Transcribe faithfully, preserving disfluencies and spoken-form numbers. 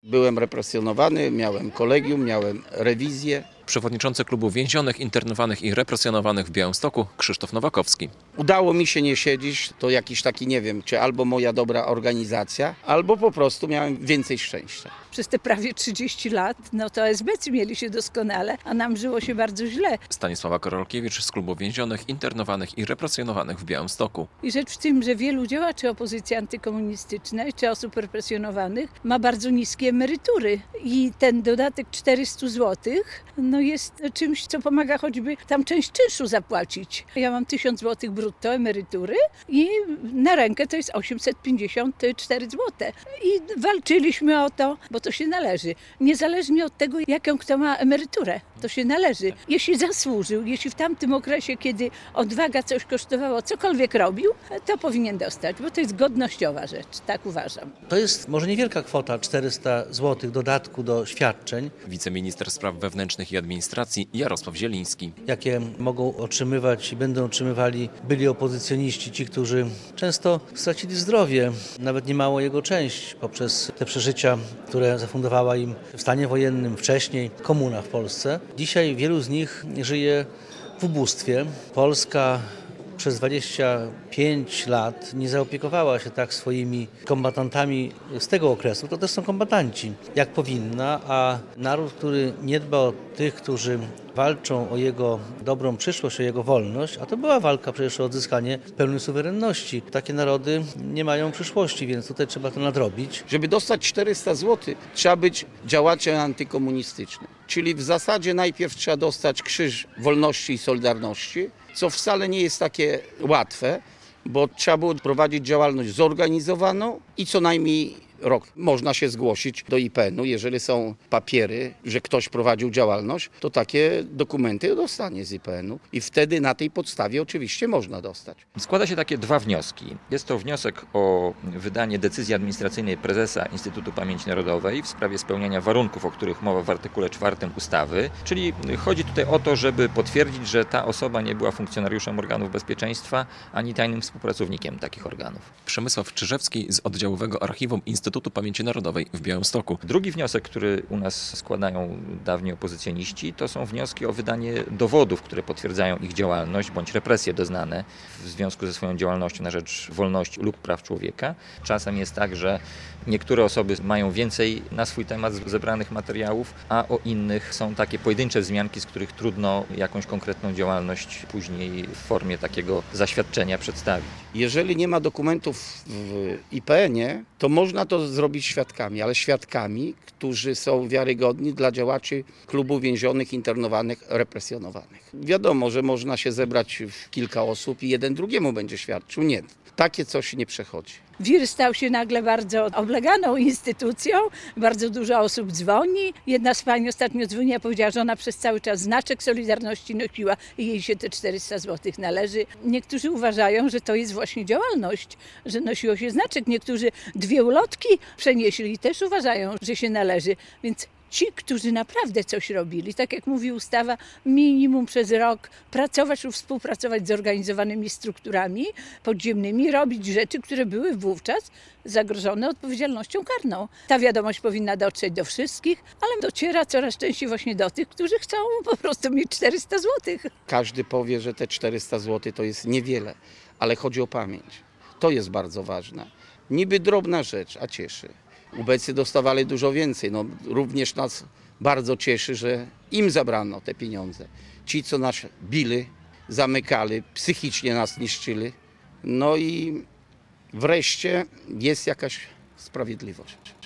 Byłem represjonowany, miałem kolegium, miałem rewizję. Przewodniczący Klubu Więzionych, Internowanych i Represjonowanych w Białymstoku Krzysztof Nowakowski. Udało mi się nie siedzieć, to jakiś taki, nie wiem, czy albo moja dobra organizacja, albo po prostu miałem więcej szczęścia. Przez te prawie trzydzieści lat, no to esbecy mieli się doskonale, a nam żyło się bardzo źle. Stanisława Korolkiewicz z Klubu Więzionych, Internowanych i Represjonowanych w Białymstoku. I rzecz w tym, że wielu działaczy opozycji antykomunistycznej czy osób represjonowanych ma bardzo niskie emerytury i ten dodatek czterysta złotych no jest czymś, co pomaga choćby tam część czynszu zapłacić. Ja mam tysiąc złotych brutto emerytury i na rękę to jest osiemset pięćdziesiąt cztery złote. I walczyliśmy o to, bo to się należy. Niezależnie od tego, jaką kto ma emeryturę, to się należy. Jeśli zasłużył, jeśli w tamtym okresie, kiedy odwaga coś kosztowało, cokolwiek robił, to powinien dostać, bo to jest godnościowa rzecz, tak uważam. To jest może niewielka kwota, czterysta złotych dodatku do świadczeń. Wiceminister Spraw Wewnętrznych i Administracji Jarosław Zieliński. Jakie mogą otrzymywać i będą otrzymywali byli opozycjoniści, ci, którzy często stracili zdrowie, nawet niemało jego część, poprzez te przeżycia, które zafundowała im w stanie wojennym wcześniej komuna w Polsce. Dzisiaj wielu z nich żyje w ubóstwie. Polska przez dwadzieścia pięć lat nie zaopiekowała się tak swoimi kombatantami z tego okresu. To też są kombatanci, jak powinna, a naród, który nie dba o tych, którzy walczą o jego dobrą przyszłość, o jego wolność, a to była walka przecież o odzyskanie pełnej suwerenności. Takie narody nie mają przyszłości, więc tutaj trzeba to nadrobić. Żeby dostać czterysta złotych, trzeba być działaczem antykomunistycznym. Czyli w zasadzie najpierw trzeba dostać Krzyż Wolności i Solidarności, co wcale nie jest takie łatwe, bo trzeba było prowadzić działalność zorganizowaną i co najmniej rok. Można się zgłosić do I P N u, jeżeli są papiery, że ktoś prowadził działalność, to takie dokumenty dostanie z I P N u i wtedy na tej podstawie oczywiście można dostać. Składa się takie dwa wnioski. Jest to wniosek o wydanie decyzji administracyjnej prezesa Instytutu Pamięci Narodowej w sprawie spełniania warunków, o których mowa w artykule czwartym ustawy, czyli chodzi tutaj o to, żeby potwierdzić, że ta osoba nie była funkcjonariuszem organów bezpieczeństwa, ani tajnym współpracownikiem takich organów. Przemysław Czyżewski z oddziałowego archiwum Instytutu Pamięci Narodowej w Białymstoku. Drugi wniosek, który u nas składają dawni opozycjoniści, to są wnioski o wydanie dowodów, które potwierdzają ich działalność bądź represje doznane w związku ze swoją działalnością na rzecz wolności lub praw człowieka. Czasem jest tak, że niektóre osoby mają więcej na swój temat zebranych materiałów, a o innych są takie pojedyncze wzmianki, z których trudno jakąś konkretną działalność później w formie takiego zaświadczenia przedstawić. Jeżeli nie ma dokumentów w I P N ie, to można to zrobić świadkami, ale świadkami, którzy są wiarygodni dla działaczy Klubu Więzionych, Internowanych, Represjonowanych. Wiadomo, że można się zebrać w kilka osób i jeden drugiemu będzie świadczył. Nie, takie coś nie przechodzi. W I R stał się nagle bardzo obleganą instytucją, bardzo dużo osób dzwoni. Jedna z pań ostatnio dzwoniła, powiedziała, że ona przez cały czas znaczek Solidarności nosiła i jej się te czterysta złotych należy. Niektórzy uważają, że to jest właśnie działalność, że nosiło się znaczek. Niektórzy dwie ulotki przenieśli i też uważają, że się należy. Więc ci, którzy naprawdę coś robili, tak jak mówi ustawa, minimum przez rok pracować lub współpracować z zorganizowanymi strukturami podziemnymi, robić rzeczy, które były wówczas zagrożone odpowiedzialnością karną. Ta wiadomość powinna dotrzeć do wszystkich, ale dociera coraz częściej właśnie do tych, którzy chcą po prostu mieć czterysta złotych. Każdy powie, że te czterysta złotych to jest niewiele, ale chodzi o pamięć. To jest bardzo ważne. Niby drobna rzecz, a cieszy. Ubecy dostawali dużo więcej. No, również nas bardzo cieszy, że im zabrano te pieniądze. Ci, co nas bili, zamykali, psychicznie nas niszczyli. No i wreszcie jest jakaś sprawiedliwość.